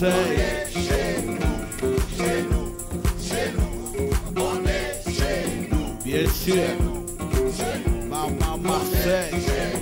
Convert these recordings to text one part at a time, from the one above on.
Marseille. Bien sûr. Marseille.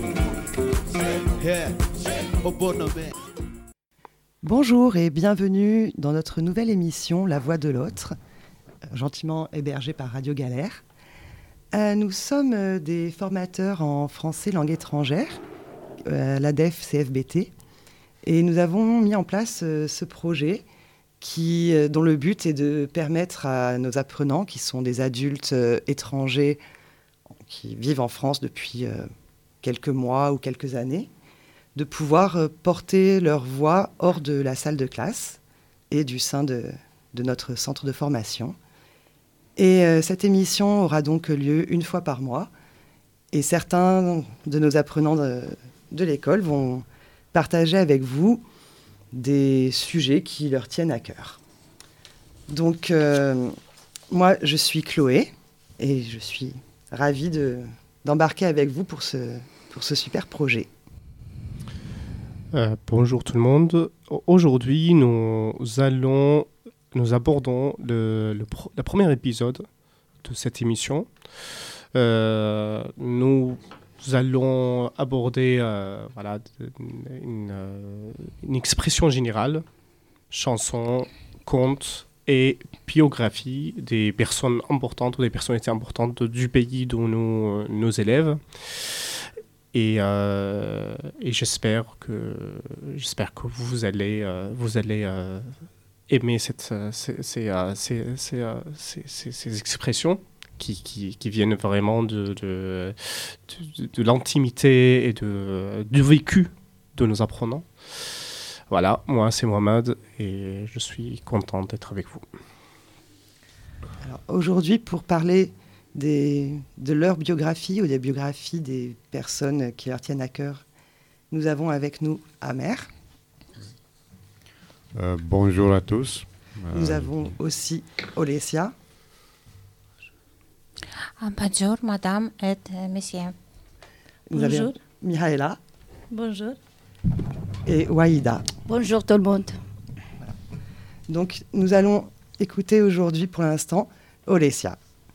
Yeah. Au bon nommé. Bonjour et bienvenue dans notre nouvelle émission La Voix de l'Autre, gentiment hébergée par Radio Galère. Nous sommes des formateurs en français langue étrangère, l'ADEF CFBT, et nous avons mis en place ce projet dont le but est de permettre à nos apprenants, qui sont des adultes étrangers qui vivent en France depuis quelques mois ou quelques années, de pouvoir porter leur voix hors de la salle de classe et du sein de notre centre de formation. Et cette émission aura donc lieu une fois par mois. Et certains de nos apprenants de l'école vont partager avec vous des sujets qui leur tiennent à cœur. Donc, moi, je suis Chloé et je suis ravie d'embarquer avec vous pour ce super projet. Bonjour tout le monde. Aujourd'hui, nous abordons le premier épisode de cette émission. Nous allons aborder une expression générale, chanson, conte et biographie des personnes importantes ou des personnalités importantes du pays dont nos élèves. Et j'espère que vous allez aimer ces expressions qui viennent vraiment de l'intimité et du vécu de nos apprenants. Voilà, moi c'est Mohamed et je suis content d'être avec vous. Alors, aujourd'hui, pour parler de leur biographie ou des biographies des personnes qui leur tiennent à cœur, nous avons avec nous Amer. Bonjour à tous. Nous avons aussi Olesia. Bonjour, madame et monsieur. Nous avons Mihaela. Bonjour. Et Waïda. Bonjour tout le monde. Voilà. Donc, nous allons écouter aujourd'hui, pour l'instant, Olesia.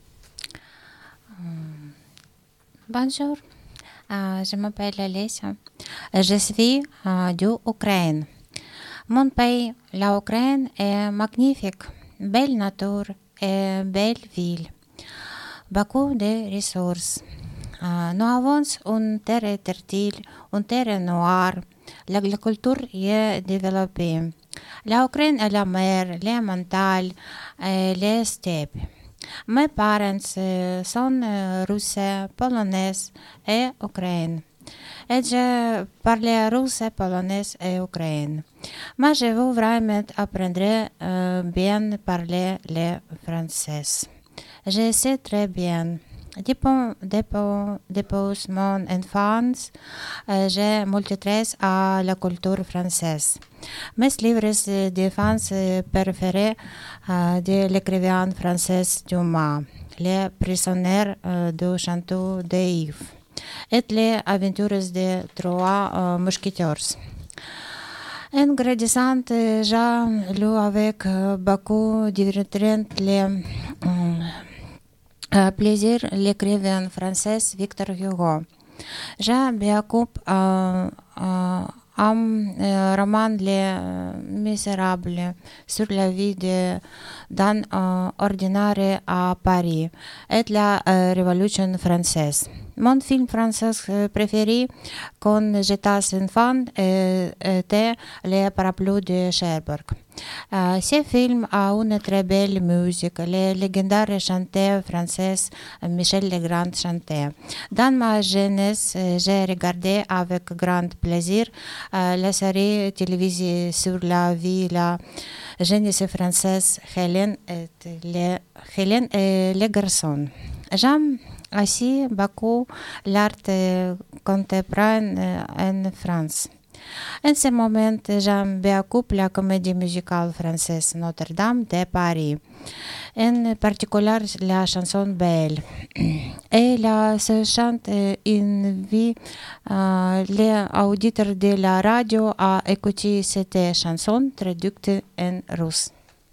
Bonjour, je m'appelle Olesia. Je suis d'Ukraine. Mon pays, l'Ukraine, est magnifique, belle nature et belle ville. Beaucoup de ressources. Nous avons une terre fertile, une terre noire. L'agriculture est développée. L'Ukraine est la mer, les montagnes et les steppes. Mes parents sont russes, polonais et ukrainiens. Et je parle russe, polonais et ukrainien. Mais je veux vraiment apprendre bien parler le français. Je sais très bien. Depuis mon enfance, je m'intéresse à la culture française. Mes livres de France préférés de l'écrivain français Dumas, Les prisonniers du château d'If et Les aventures des trois mousquetaires. En grandissant, j'ai lu avec beaucoup divertissement plaisir l'écrivain français Victor Hugo. J'ai beaucoup un roman Les Misérables sur la vie d'un ordinaire à Paris et la Révolution française. Mon film français préféré quand j'étais enfant était Les Parapluies de Cherbourg. Ce film a une très belle musique. Le légendaire chanteur français Michel Legrand chantait. Dans ma jeunesse, j'ai regardé avec grand plaisir la série télévisée sur la vie la jeunesse française Hélène et les garçons. J'aime aussi beaucoup l'art contemporain en France. En ce moment, j'aime beaucoup la comédie musicale française Notre-Dame de Paris, en particulier la chanson Belle. Et là, se chante invite les auditeurs de la radio à écouter cette chanson traduite en russe.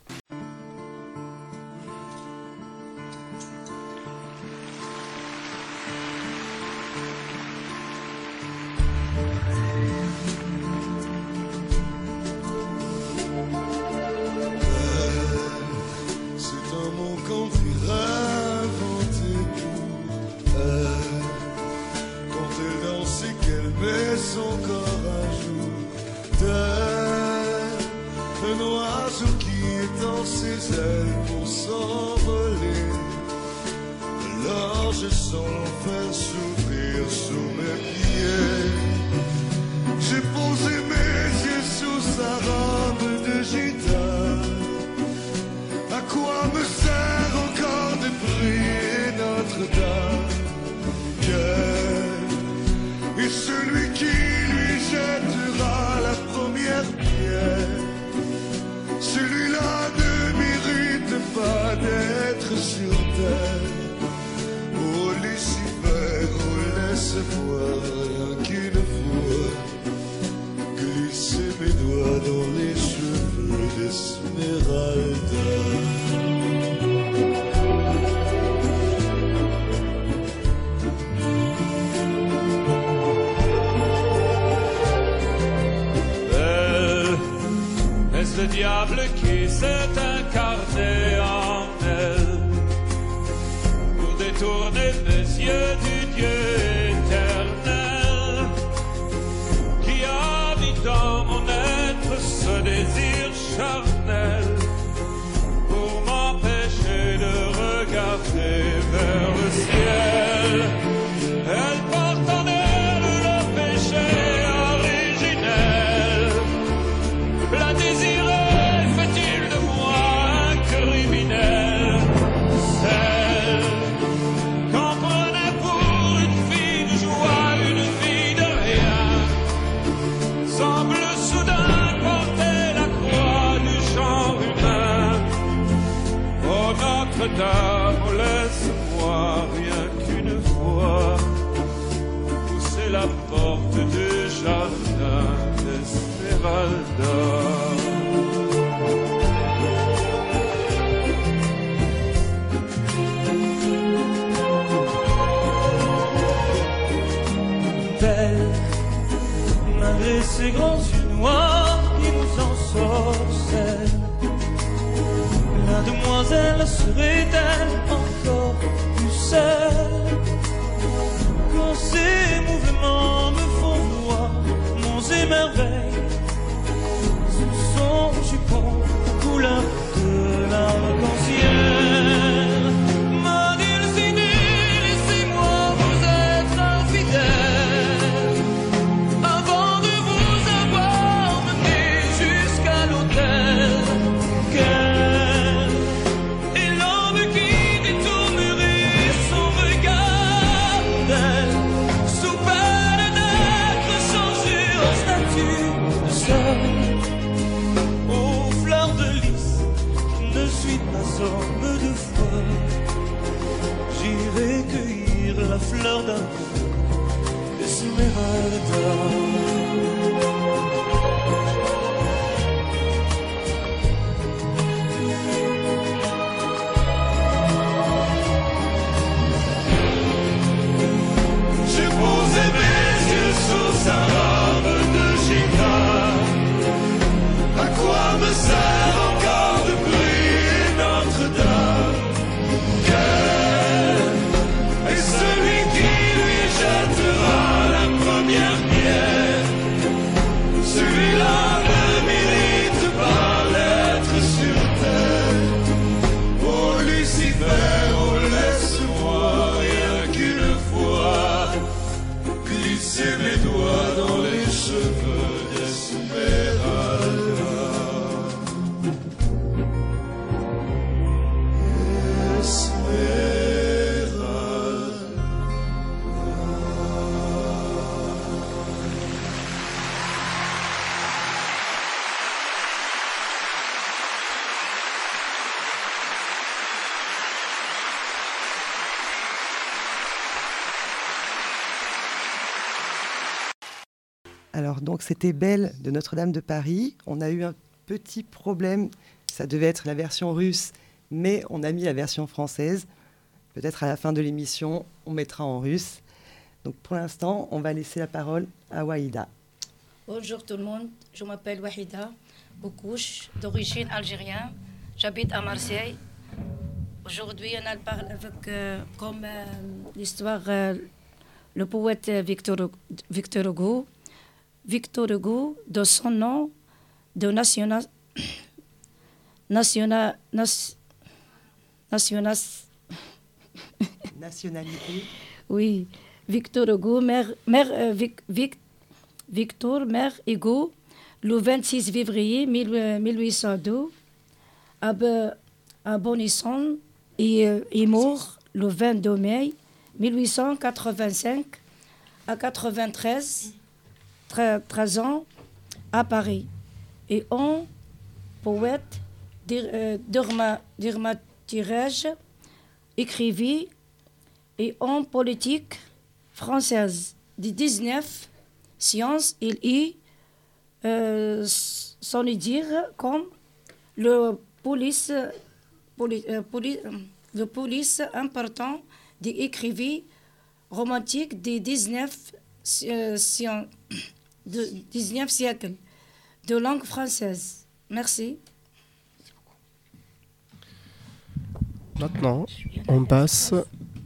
Son corps un jour, tel un oiseau qui étend ses ailes pour s'envoler. Alors je sens l'enfer s'ouvrir sous mes pieds. J'ai posé mes yeux sous sa robe de gitane. À quoi me sert encore de prier Notre-Dame? Et celui qui lui jettera la première pierre, celui-là ne mérite pas d'être sur terre. Oh Lucifer, oh laisse voir rien qu'une fois glisser mes doigts dans les cheveux d'Esmeralda. Le diable qui s'est incarné en elle pour détourner mes yeux du Dieu éternel qui a mis dans mon être ce désir charnel pour m'empêcher de regarder vers le ciel. Elle porte en elle le péché originel, la désir. Notre-Dame, laisse-moi rien qu'une fois pousser la porte du jardin d'Esmeralda. Belle, malgré ses grands yeux noirs qui nous ensorcellent, la demoiselle serait-elle encore plus seule quand ses mouvements me font voir monts et merveilles sous son jupon couleur de l'arc-en-ciel? Ma dulcinée, laissez-moi vous être infidèle avant de vous avoir mené jusqu'à l'autel. Aux fleurs de lys, je ne suis pas homme de foi. J'irai cueillir la fleur d'amour d'Esmeralda. J'ai posé mes yeux sous sa robe de gitane. À quoi me sert encore de prier Notre-Dame? Quel est celui qui lui jettera la première pierre? Alors, donc, c'était Belle de Notre-Dame de Paris. On a eu un petit problème. Ça devait être la version russe, mais on a mis la version française. Peut-être à la fin de l'émission, on mettra en russe. Donc, pour l'instant, on va laisser la parole à Wahida. Bonjour tout le monde, je m'appelle Wahida Boukouche, d'origine algérienne. J'habite à Marseille. Aujourd'hui, on parle avec, comme l'histoire, le poète Victor Hugo. Victor Hugo, de son nom de Nationalité. Oui, Victor Hugo, Victor, mère Hugo, le 26 février 1802, à Bonisson, et est mort le 22 mai 1885, à 93 ans, à Paris. Et un poète, dramaturge, écrivit, et en politique française du 19 sciences, il est sans dire comme le police important d'écrivain romantique du 19 siècle de langue française. Merci. Maintenant, on passe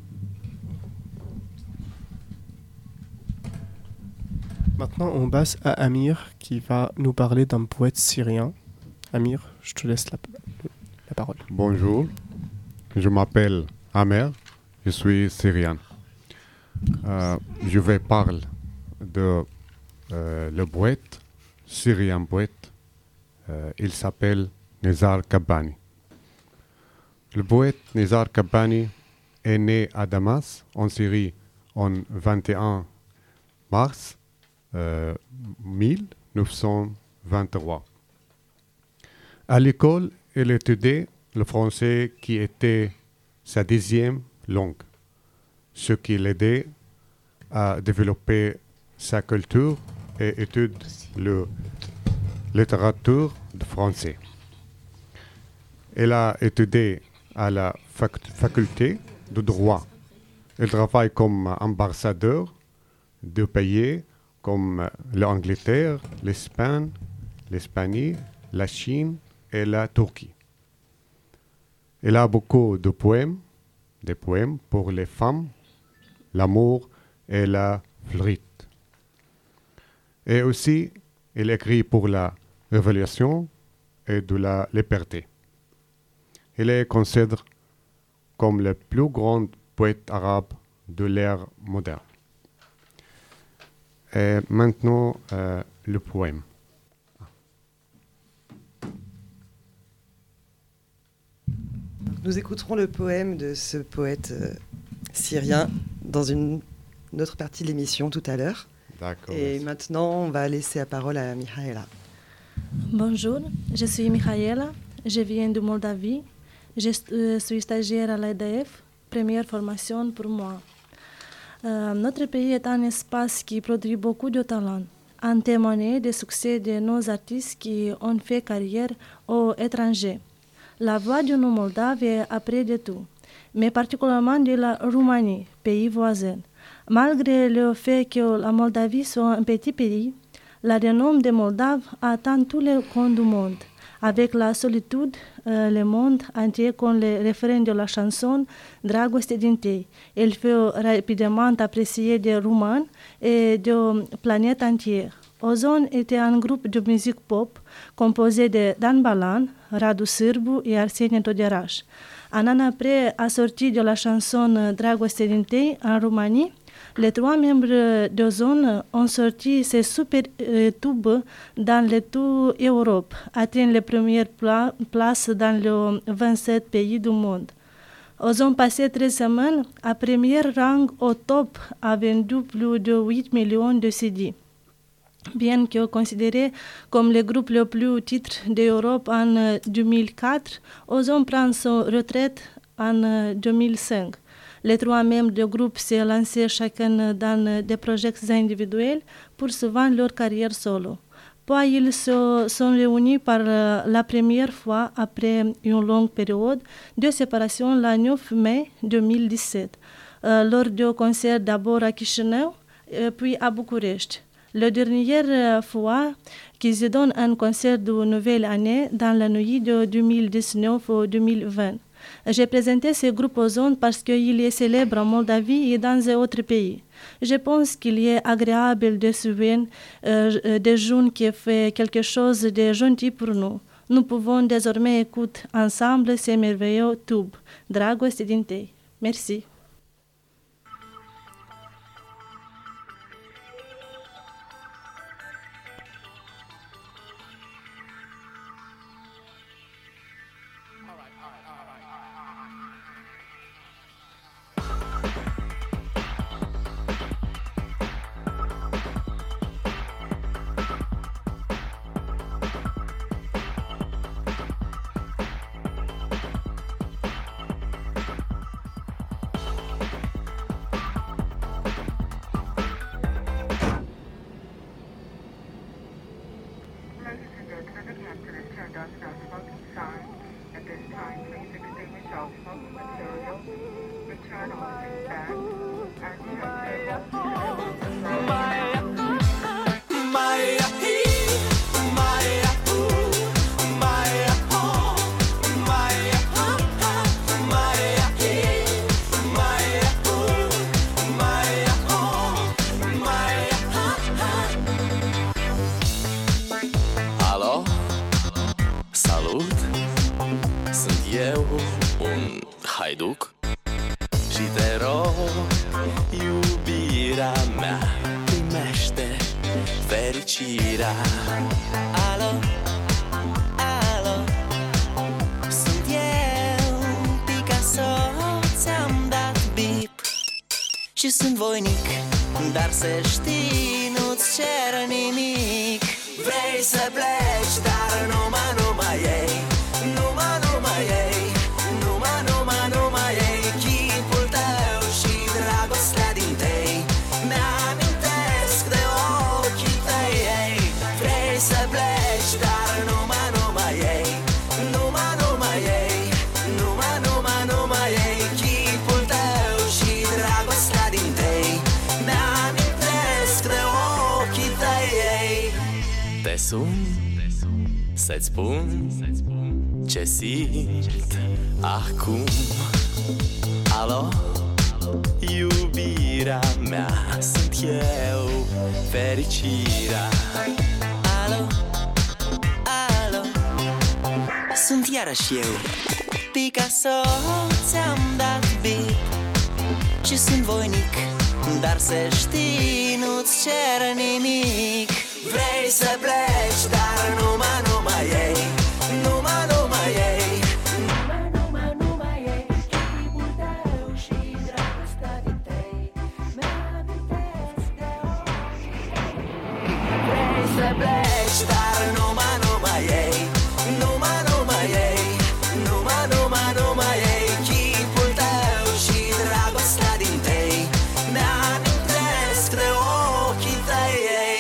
à Amir qui va nous parler d'un poète syrien. Amir, je te laisse la parole. Bonjour, je m'appelle Amer, je suis syrien. Je vais parler de le poète, syrien poète. Il s'appelle Nizar Qabbani. Le poète Nizar Qabbani est né à Damas, en Syrie, en 21 mars 1923. À l'école, il étudiait le français qui était sa 10e langue, ce qui l'aidait à développer sa culture et étude la littérature de français. Elle a étudié à la faculté de droit. Elle travaille comme ambassadeur de pays comme l'Angleterre, l'Espagne, la Chine et la Turquie. Elle a beaucoup de poèmes, des poèmes pour les femmes, l'amour et la flûte. Et aussi, elle écrit pour la révolution et de la liberté. Elle est considérée comme le plus grand poète arabe de l'ère moderne. Et maintenant, le poème. Nous écouterons le poème de ce poète syrien dans une autre partie de l'émission tout à l'heure. D'accord. Et maintenant, on va laisser la parole à Mihaela. Bonjour, je suis Mihaela, je viens de Moldavie. Je suis stagiaire à l'ADF, première formation pour moi. Notre pays est un espace qui produit beaucoup de talents. En témoigne des succès de nos artistes qui ont fait carrière au étranger. La voix de nos Moldaves est après de tout, mais particulièrement de la Roumanie, pays voisin. Malgré le fait que la Moldavie soit un petit pays, la renom des Moldaves atteint tous les coins du monde. Avec la solitude, le monde entier comme le référent de la chanson Dragoste din tei. Il fait rapidement apprécier des Roumains et de planète entière. Ozon était un groupe de musique pop composé de Dan Balan, Radu Sârbu et Arsenie Toderaș. Un an après la sortie de la chanson Dragoste din tei en Roumanie, les 3 membres d'Ozon ont sorti ces super tubes dans toute l'Europe, atteignant les premières places dans les 27 pays du monde. Ozon passé 13 semaines à premier rang au top, a vendu plus de 8 millions de CD. Bien que considéré comme le groupe le plus titre d'Europe en 2004, Ozon prend son retraite en 2005. Les 3 membres du groupe s'est lancé chacun dans des projets individuels poursuivant leur carrière solo. Puis ils se sont réunis pour la première fois après une longue période de séparation le 9 mai 2017, lors du concert d'abord à Chișinău, puis à București. La dernière fois qu'ils donnent un concert de nouvelle année dans la nuit de 2019-2020. J'ai présenté ce groupe aux ondes parce qu'il est célèbre en Moldavie et dans d'autres pays. Je pense qu'il est agréable de suivre des jeunes qui font quelque chose de gentil pour nous. Nous pouvons désormais écouter ensemble ces merveilleux tubes. Dragoste din tei. Merci. haiduc și te rog, iubirea mea, primește fericirea. Alo, alo, sunt eu, Picasso, ți-am dat bip și sunt voinic, dar să știi, nu-ți cer nimic. Vrei să pleci, dar numai ei, numai ei, numai ei, chipul tău și dragostea din tei mi-amintesc de ochii tăi, ei. Vrei să pleci, dar numai ei, numai ei, numai ei, chipul tău și dragostea din tei mi-amintesc de ochii tăi, ei. Te sun să-ți spun ce simt acum. Alo, iubirea mea, sunt eu, fericirea. Alo, alo, sunt iarăși eu, Picasso, ți-am dat bip și sunt voinic, dar să știi, nu-ți cer nimic. Vrei să pleci, dar numai ei, numai ei, numai ei, chipul tău și dragostea din tei mi-amintesc de ochii tăi. Vrei să pleci, dar numai ei, numai ei, numai ei, chipul tău și dragostea din tei mi-amintesc de ochii tăi, ei.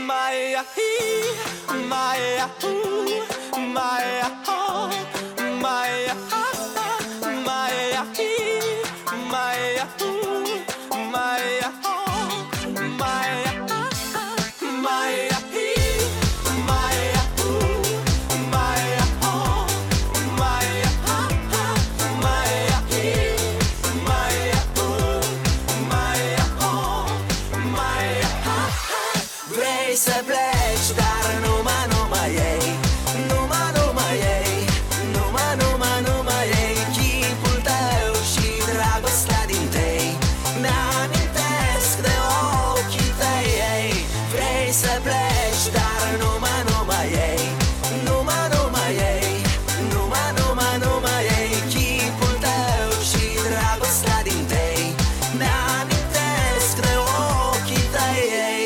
Vrei să pleci, dar numai ei, numai ei, numai ei, chipul tău și dragostea din tei mi-amintesc de ochii tăi, ei. Vrei să pleci, dar numai ei, numai ei, numai ei, chipul tău și dragostea din tei mi-amintesc de ochii tăi, ei.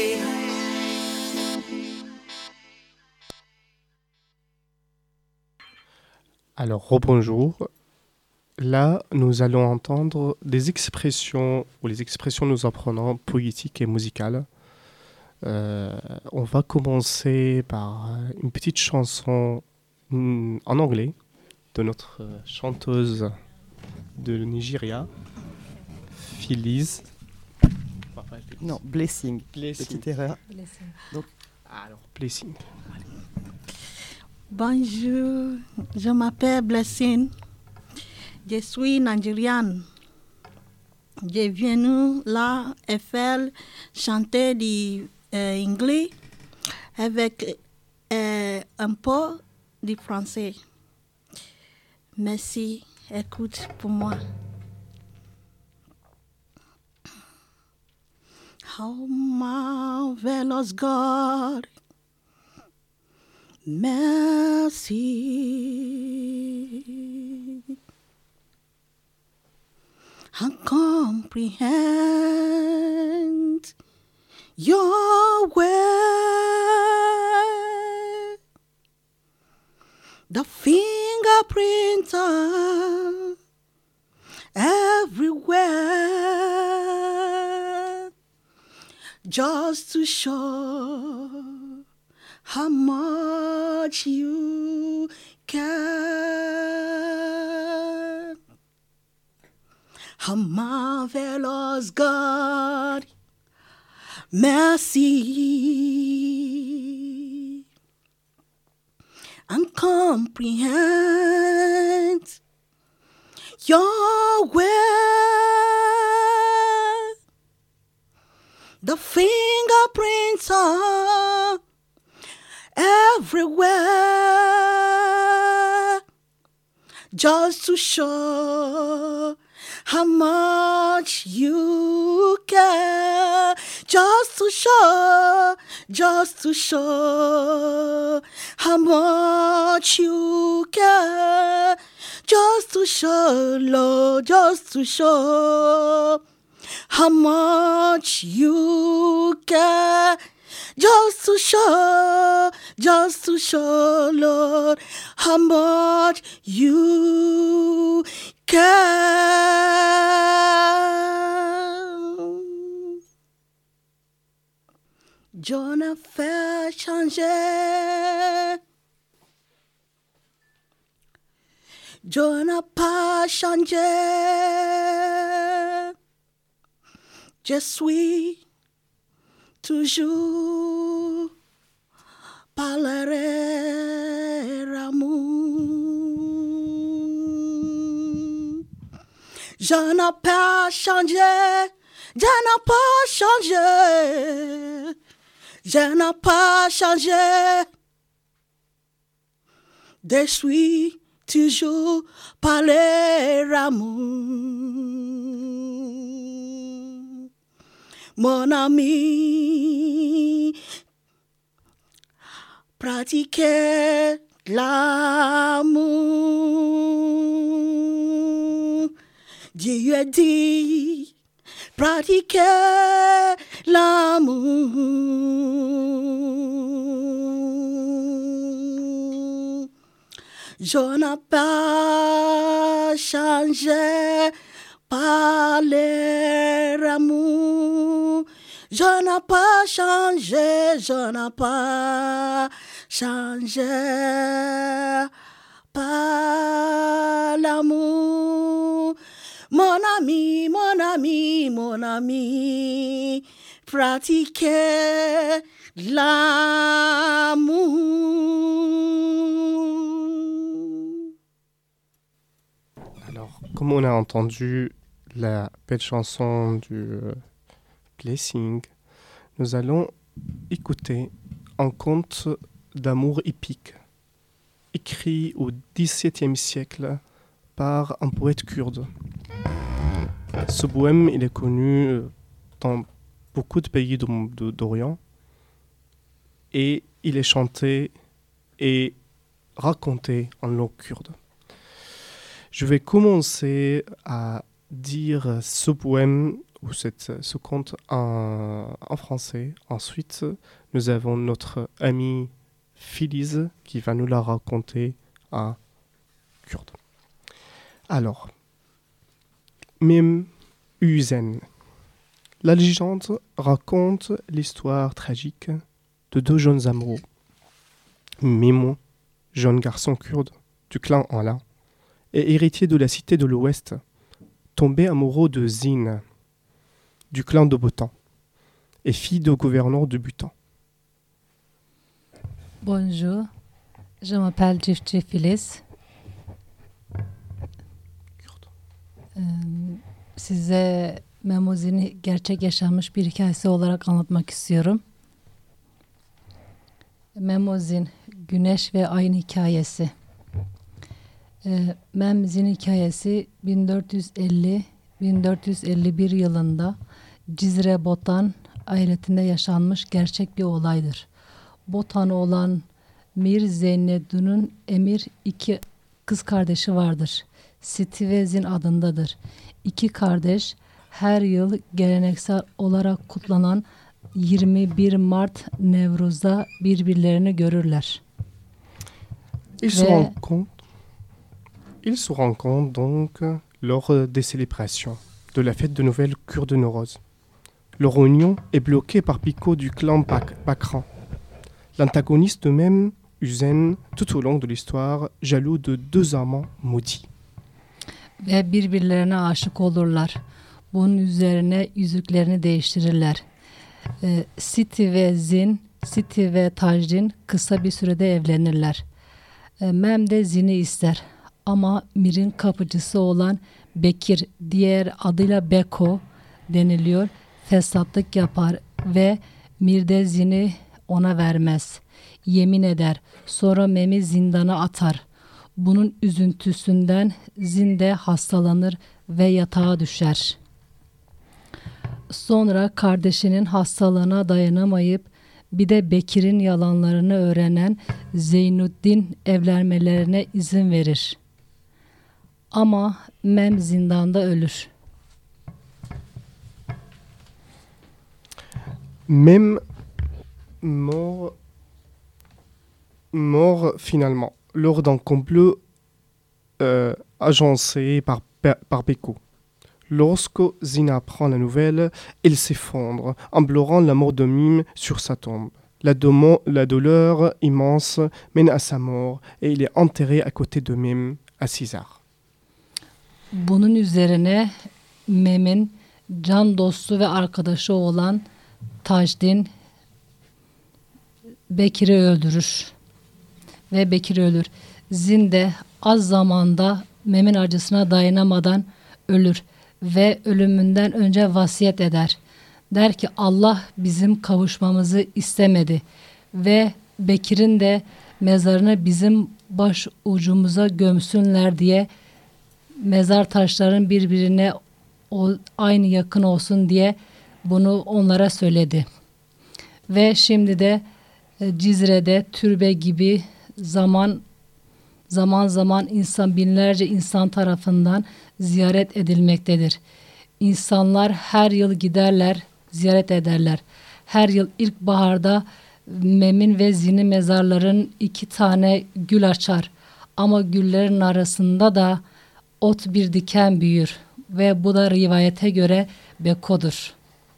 Alors, rebonjour. là, nous allons entendre des expressions, ou les expressions nous apprenons poétiques et musicales. On va commencer par une petite chanson en anglais de notre chanteuse de Nigeria, Phyllis. Non, Blessing. Blessing. Petite erreur. Blessing. Donc, alors, Blessing. Bonjour, je m'appelle Blessing. Je suis nigériane. Je viens là et faire chanter du anglais avec un peu de français. Merci, écoute pour moi. How marvelous God, mercy, and comprehend your way. The fingerprints are everywhere, just to show how much you care. How marvelous God, mercy, and comprehend your way. The fingerprints are everywhere, just to show how much you care. Just to show how much you care. Just to show, Lord, just to show how much you care. Just to show, Lord, how much you care. Jonah fait changer. Jonah pas changé. Je suis toujours parlerai amour. Je n'ai pas changé, je n'ai pas changé, je n'ai pas changé. Je suis toujours parler amour. Mon ami, pratiquez l'amour. Dieu dit, pratiquez l'amour. Je n'ai pas changé par l'amour. Je n'ai pas changé, je n'ai pas changé par l'amour. Mon ami, mon ami, mon ami, pratiquez l'amour. Alors, comme on a entendu la belle chanson du Blessing, nous allons écouter un conte d'amour épique, écrit au XVIIe siècle par un poète kurde. Ce poème, il est connu dans beaucoup de pays d'Orient et il est chanté et raconté en langue kurde. Je vais commencer à dire ce poème ou ce conte en français. Ensuite, nous avons notre amie Phyllis qui va nous la raconter en kurde. Alors, Mem Uzen. La légende raconte l'histoire tragique de deux jeunes amoureux. Memo, jeune garçon kurde du clan Ala, et héritier de la cité de l'Ouest, tombé amoureux de Zine, du clan de Bhoutan, et fille de gouverneur de Bhoutan. Bonjour, je m'appelle Cifci Filiz. Size Memozin'i gerçek yaşanmış bir hikayesi olarak anlatmak istiyorum. Memozin, Güneş ve Ayın hikayesi. Memozin hikayesi 1450-1451 yılında Cizre Botan eyaletinde yaşanmış gerçek bir olaydır. Botan'ı olan Mir Zeynedun'un Emir iki kız kardeşi vardır. Siti ve Zin adındadır. İki kardeş her yıl geleneksel olarak kutlanan 21 Mart Nevruz'da birbirlerini görürler. Ils se rencontrent donc lors des célébrations de la fête de Noël kurde Noroz. Leur union est bloquée par Biko du clan Bakran. L'antagoniste même, Uzen, tout au long de l'histoire, jaloux de deux amants maudits. Ve birbirlerine aşık olurlar. Bunun üzerine yüzüklerini değiştirirler. Siti ve Zin, Siti ve Tajdin kısa bir sürede evlenirler. Mem de Zin'i ister. Ama Mir'in kapıcısı olan Bekir, diğer adıyla Beko deniliyor, fesatlık yapar ve Mir de Zin'i ona vermez. Yemin eder. Sonra Mem'i zindana atar. Bunun üzüntüsünden Zin de hastalanır ve yatağa düşer. Sonra kardeşinin hastalığına dayanamayıp bir de Bekir'in yalanlarını öğrenen Zeynuddin evlenmelerine izin verir. Ama Mem zindanda ölür. Mem mort finalement lors d'un complot agencé par Beko. Lorsque Zina apprend la nouvelle, elle s'effondre en pleurant la mort de Mim sur sa tombe. La douleur immense mène à sa mort et il est enterré à côté de Mim à Cizar. Bunun üzerine Mem'in can dostu ve arkadaşı olan Tajdin Bekir'i öldürür. Ve Bekir ölür. Zin de az zamanda Mem'in acısına dayanamadan ölür. Ve ölümünden önce vasiyet eder. Der ki Allah bizim kavuşmamızı istemedi. Ve Bekir'in de mezarını bizim baş ucumuza gömsünler diye mezar taşların birbirine aynı yakın olsun diye bunu onlara söyledi. Ve şimdi de Cizre'de türbe gibi zaman zaman binlerce insan tarafından ziyaret edilmektedir. İnsanlar her yıl giderler, ziyaret ederler. Her yıl ilkbaharda Mem'in ve Zin'in mezarların 2 tane gül açar. Ama güllerin arasında da ot bir diken büyür. Ve bu da rivayete göre Beko'dur.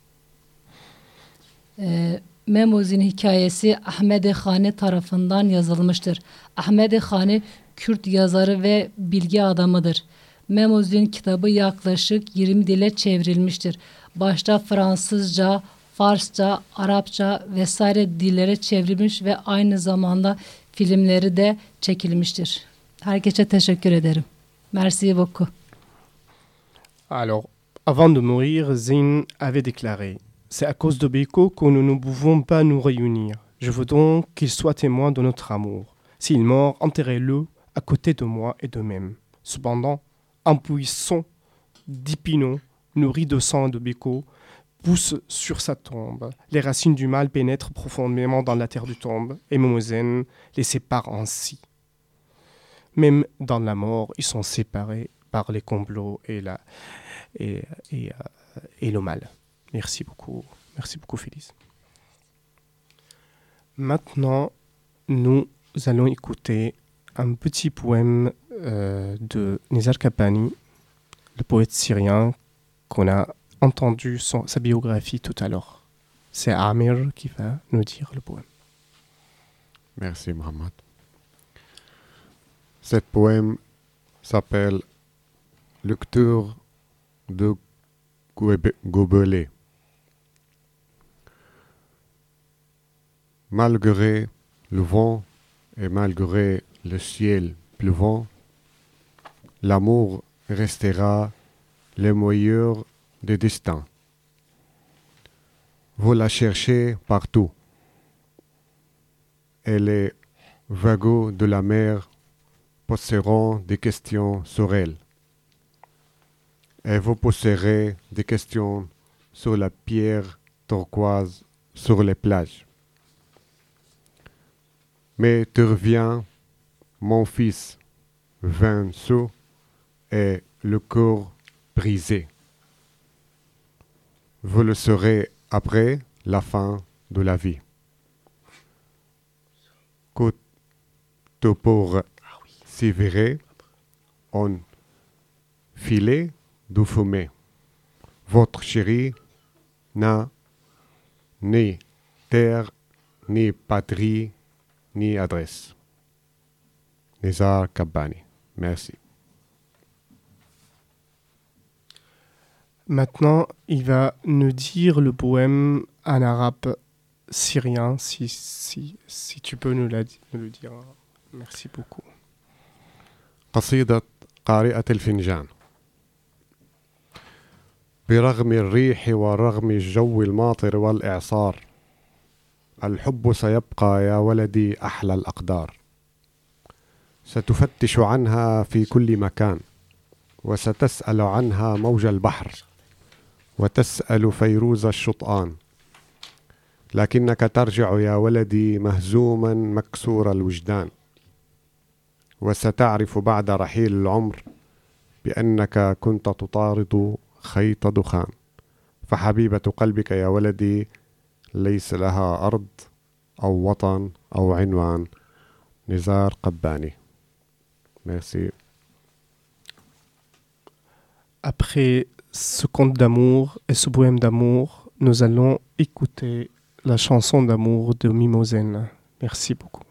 Memozin hikayesi Ahmed-i Khani tarafından yazılmıştır. Ahmed-i Khani Kürt yazarı ve bilgi adamıdır. Memozin kitabı yaklaşık 20 dile çevrilmiştir. Başta Fransızca, Farsça, Arapça vesaire dillere çevrilmiş ve aynı zamanda filmleri de çekilmiştir. Herkese teşekkür ederim. Merci beaucoup. Alors, avant de mourir, Zin avait déclaré: c'est à cause de Beko que nous ne pouvons pas nous réunir. Je veux donc qu'il soit témoin de notre amour. S'il meurt, enterrez-le à côté de moi et de même. Cependant, un buisson d'épineux, nourri de sang de Beko, pousse sur sa tombe. Les racines du mal pénètrent profondément dans la terre du tombe, et Memozen les sépare ainsi. Même dans la mort, ils sont séparés par les complots et le mal. Merci beaucoup Félix. Maintenant, nous allons écouter un petit poème de Nizar Kapani le poète syrien qu'on a entendu sa biographie tout à l'heure. C'est Amir qui va nous dire le poème. Merci Mohamed. Cet poème s'appelle Lecture de Gobelet. Malgré le vent et malgré le ciel pleuvant, l'amour restera le meilleur des destins. Vous la cherchez partout, et les vagues de la mer poseront des questions sur elle, et vous poserez des questions sur la pierre turquoise sur les plages. Mais tu reviens, mon fils, vaincu et le corps brisé. Vous le saurez après la fin de la vie. Que tu pourras s'y verrer en filet de fumée. Votre chéri n'a ni terre, ni patrie, ni adresse. Nizar Kabbani. Merci. Maintenant, il va nous dire le poème en arabe syrien, si tu peux nous le dire. Merci beaucoup. قصيدة قارئة الفنجان. برغم الريح ورغم الجو الماطر والإعصار، الحب سيبقى يا ولدي أحلى الأقدار. ستفتش عنها في كل مكان، وستسأل عنها موج البحر، وتسأل فيروز الشطآن، لكنك ترجع يا ولدي مهزوما مكسور الوجدان، وستعرف بعد رحيل العمر بأنك كنت تطارد خيط دخان، فحبيبة قلبك يا ولدي ليس لها أرض أو وطن أو عنوان. نزار قباني. Merci. Après ce conte d'amour et ce poème d'amour, nous allons écouter la chanson d'amour de Mimosène. Merci beaucoup.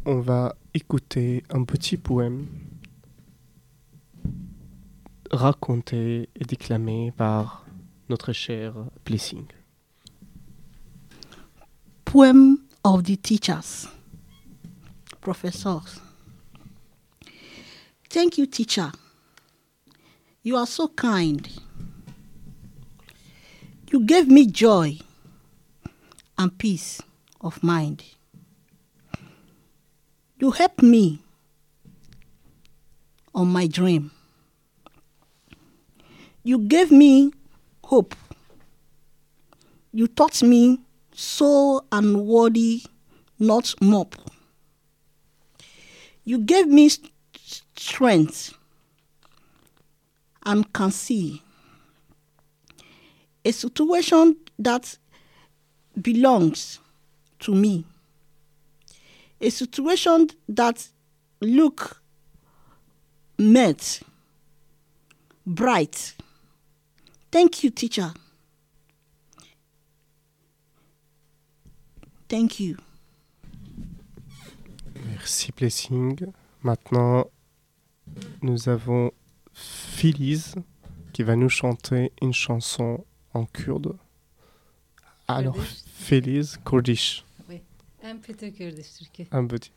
on va écouter un petit poème raconté et déclamé par notre cher Blessing. Poem of the teachers, professors. Thank you, teacher. You are so kind. You gave me joy and peace of mind. You helped me on my dream. You gave me hope. You taught me so unworthy, not mop. You gave me strength and can see a situation that belongs to me, a situation that look met bright. Thank you, teacher. Thank you. Merci Blessing. Maintenant, nous avons Filiz qui va nous chanter une chanson en kurde. Alors, Filiz, Kurdish. Oui, un petit Kurdish Türkiye. Un petit.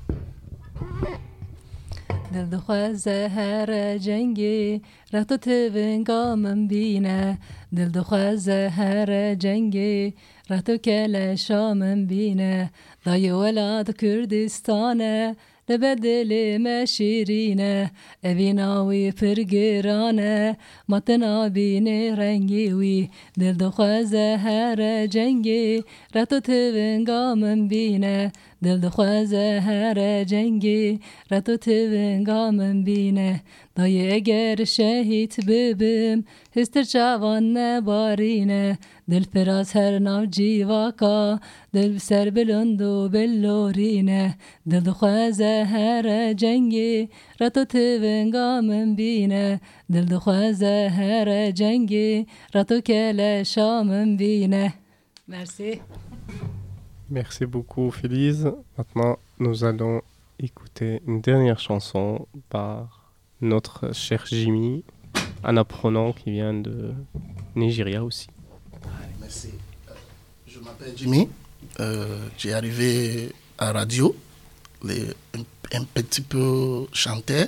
دل دخوازه هر جنگی رخت تونگا من بینه دل دخوازه هر جنگی رخت کلشا من بینه دای ولاد کردستانه لبدل مشیرینه اویناوی پرگرانه متنا بینه رنگی وی دل دخوازه هر جنگی رخت تونگا من بینه دل دخوازه هر جنگی رتو تونگا من بینه دای اگر شهید ببم هستر چوان نبارینه دل فراز هر ناو جیواکا دل سر بلند و بلورینه دل دخوازه هر جنگی رتو تونگا من بینه دل دخوازه هر جنگی رتو کلشا من بینه. Merci. Merci beaucoup, Félix. Maintenant, nous allons écouter une dernière chanson par notre cher Jimmy, un apprenant qui vient de Nigeria aussi. Merci. Je m'appelle Jimmy. J'ai arrivé à radio, un petit peu chanté.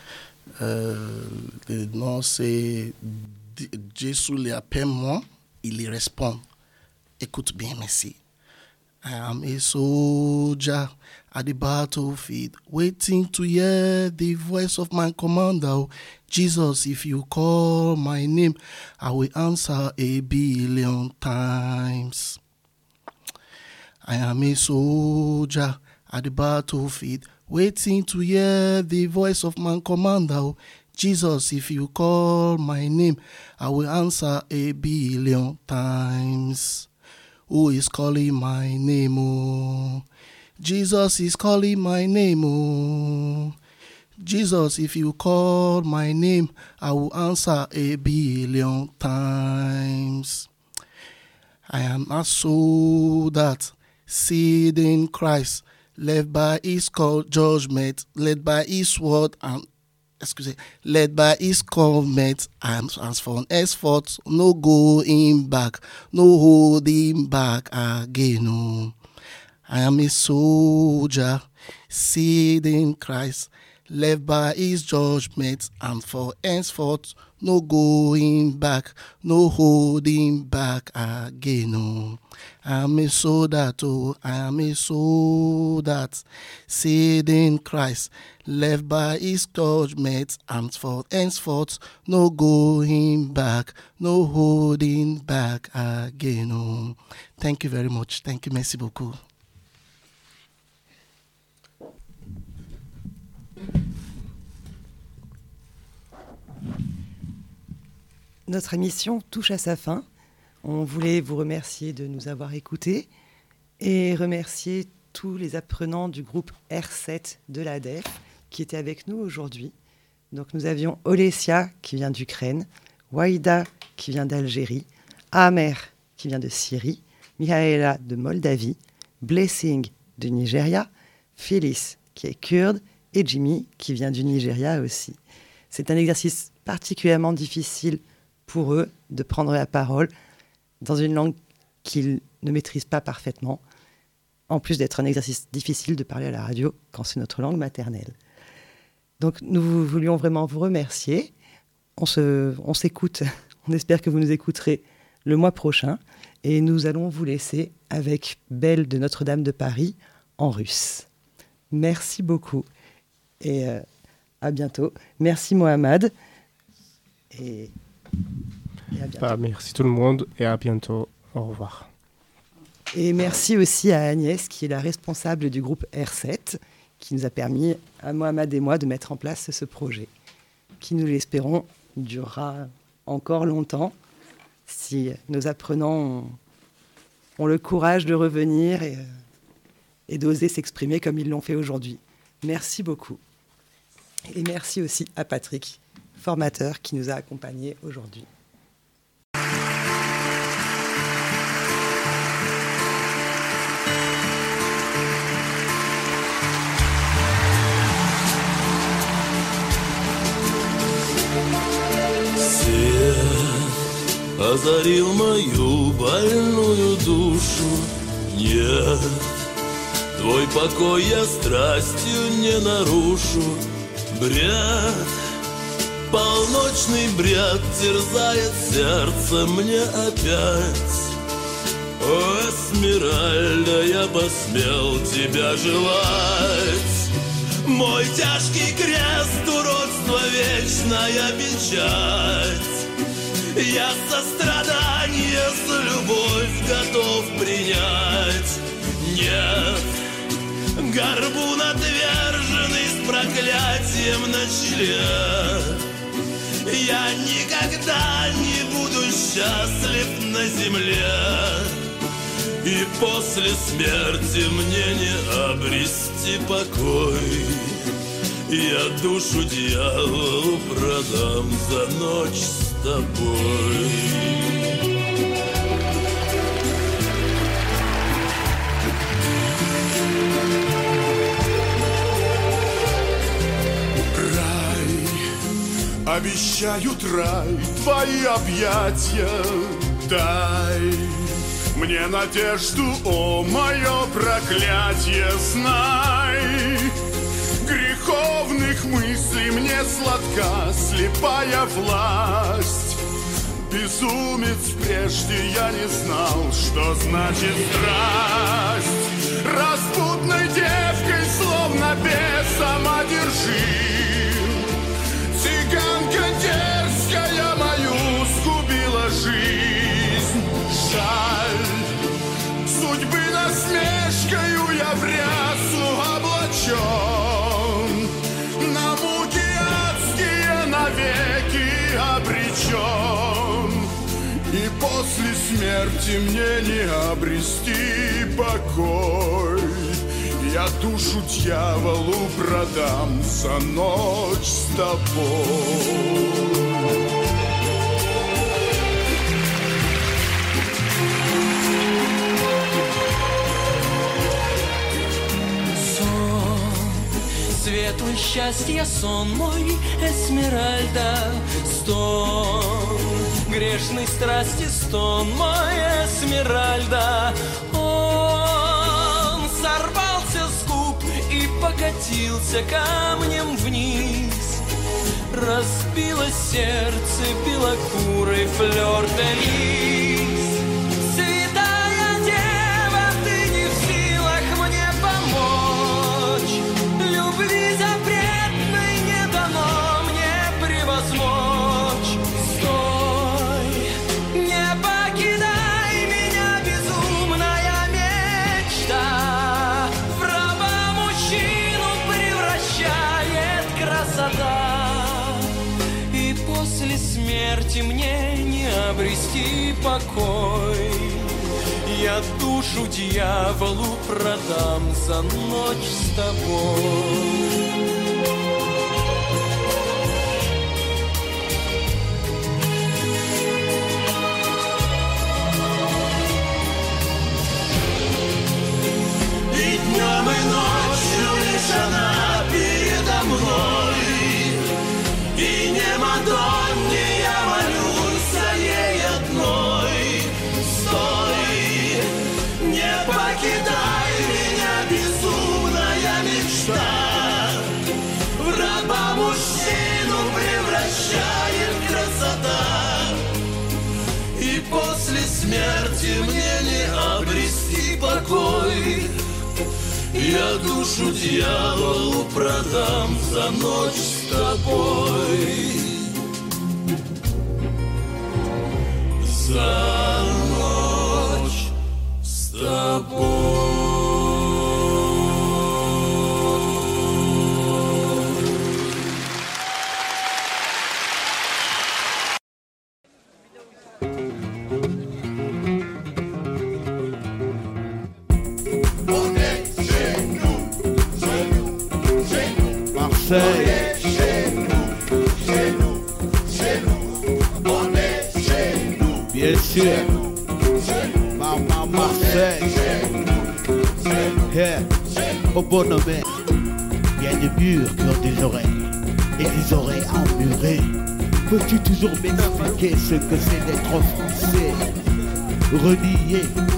Le nom c'est Jésus les appelle moi, il y répond. Écoute bien, merci. I am a soldier at the battlefield, waiting to hear the voice of my commander. Jesus, if you call my name, I will answer 1,000,000,000 times. I am a soldier at the battlefield, waiting to hear the voice of my commander. Jesus, if you call my name, I will answer 1,000,000,000 times. Who is calling my name? Oh, Jesus is calling my name. Oh, Jesus, if you call my name, I will answer 1,000,000,000 times. I am a soul that seed in Christ, led by His judgment, led by His word, and led by His covenant, and from henceforth no going back, no holding back again. No. I am a soldier, seed in Christ, led by His judgment, and for henceforth no going back, no holding back again. No. I am a soul that, oh, I am a soul that, seed in Christ, left by His judgment, and for henceforth no going back, no holding back again. Oh. Thank you very much. Thank you. Merci beaucoup. Notre émission touche à sa fin. On voulait vous remercier de nous avoir écoutés et remercier tous les apprenants du groupe R7 de l'ADEF qui étaient avec nous aujourd'hui. Donc nous avions Olesia qui vient d'Ukraine, Waïda qui vient d'Algérie, Amer qui vient de Syrie, Mihaela de Moldavie, Blessing du Nigeria, Phyllis, qui est kurde, et Jimmy, qui vient du Nigeria aussi. C'est un exercice particulièrement difficile pour eux de prendre la parole dans une langue qu'ils ne maîtrisent pas parfaitement, en plus d'être un exercice difficile de parler à la radio quand c'est notre langue maternelle. Donc nous voulions vraiment vous remercier. On s'écoute, on espère que vous nous écouterez le mois prochain, et nous allons vous laisser avec Belle de Notre-Dame de Paris en russe. Merci beaucoup et à bientôt. Merci Mohamed et à bientôt. Merci tout le monde et à bientôt. Au revoir. Et merci aussi à Agnès, qui est la responsable du groupe R7, qui nous a permis, à Mohamed et moi, de mettre en place ce projet, qui, nous l'espérons, durera encore longtemps, si nos apprenants ont le courage de revenir et d'oser s'exprimer comme ils l'ont fait aujourd'hui. Merci beaucoup. Et merci aussi à Patrick, formateur, qui nous a accompagnés aujourd'hui. Озарил мою больную душу. Нет, твой покой я страстью не нарушу. Бред, полночный бред терзает сердце мне опять. О, Эсмеральда, я посмел тебя желать. Мой тяжкий крест, уродство, вечная печать. Я сострадание за любовь готов принять. Нет, горбун отверженный с проклятием на челе. Я никогда не буду счастлив на земле. И после смерти мне не обрести покой. Я душу дьяволу продам за ночь с тобой. Рай, обещают рай, твои объятия. Дай мне надежду, о, мое проклятие, знай. Греховных мыслей мне сладка слепая власть. Безумец, прежде я не знал, что значит страсть. Распутной девкой, словно бесом одержим. Цыганка дерзкая мою сгубила жизнь. Жаль, судьбы насмешкою я в рясу облачен. Навеки обречен, и после смерти мне не обрести покой. Я душу дьяволу продам за ночь с тобой. Светлый счастья сон мой, Эсмеральда, стон. Грешной страсти стон мой, Эсмеральда. Он сорвался с губ и покатился камнем вниз. Разбило сердце белокурой флёр-де-лис. Святая дева, ты не в силах мне помочь. Любви запретной не дано мне превозмочь. Стой, не покидай меня, безумная мечта. В раба мужчину превращает красота. И после смерти мне не обрести покой. Я душу дьяволу продам за ночь с тобой. И днем, и ночью Я душу дьяволу продам за ночь с тобой. За ночь с тобой. Chez nous, on est chez nous, bien sûr. Marseille, au Bonhomme, il y a des murs qui ont des oreilles et des oreilles emmurées. Peux-tu toujours m'expliquer ce que c'est d'être français? Renié,